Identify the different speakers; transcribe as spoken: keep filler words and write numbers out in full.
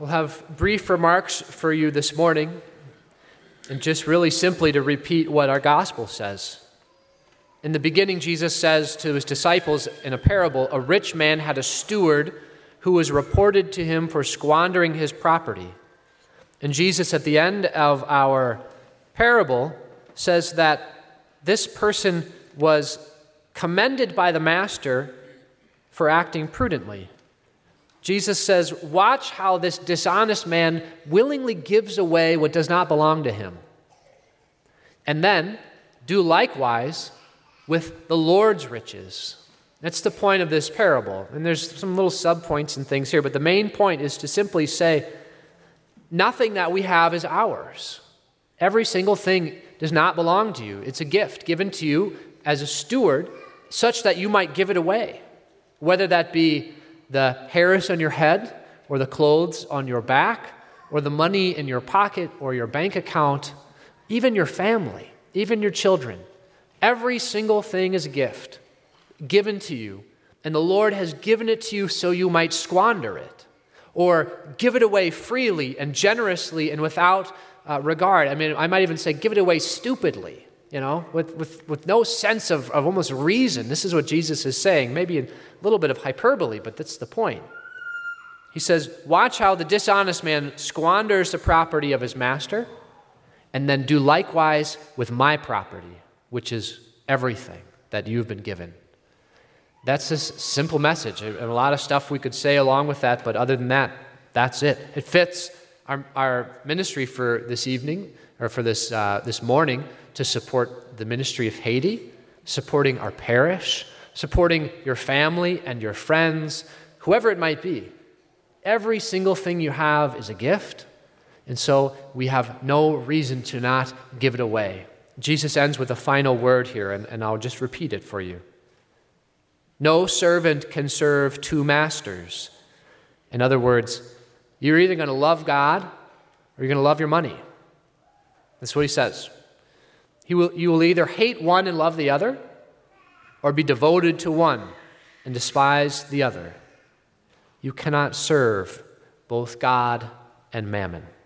Speaker 1: We'll have brief remarks for you this morning, and just really simply to repeat what our gospel says. In the beginning, Jesus says to his disciples in a parable, a rich man had a steward who was reported to him for squandering his property. And Jesus, at the end of our parable, says that this person was commended by the master for acting prudently. Jesus says, watch how this dishonest man willingly gives away what does not belong to him. And then do likewise with the Lord's riches. That's the point of this parable. And there's some little subpoints and things here, but the main point is to simply say, nothing that we have is ours. Every single thing does not belong to you. It's a gift given to you as a steward, such that you might give it away, whether that be the hairs on your head, or the clothes on your back, or the money in your pocket, or your bank account, even your family, even your children. Every single thing is a gift given to you, and the Lord has given it to you so you might squander it, or give it away freely and generously and without uh, regard. I mean, I might even say give it away stupidly, you know, with, with, with no sense of, of almost reason. This is what Jesus is saying, maybe a little bit of hyperbole, but that's the point. He says, watch how the dishonest man squanders the property of his master, and then do likewise with my property, which is everything that you've been given. That's a simple message. And a lot of stuff we could say along with that, but other than that, that's it. It fits our, our ministry for this evening, or for this uh, this morning, to support the ministry of Haiti, supporting our parish, supporting your family and your friends, whoever it might be. Every single thing you have is a gift, and so we have no reason to not give it away. Jesus ends with a final word here, and, and I'll just repeat it for you. No servant can serve two masters. In other words, you're either going to love God or you're going to love your money. That's what he says. He will, you will either hate one and love the other, or be devoted to one and despise the other. You cannot serve both God and mammon.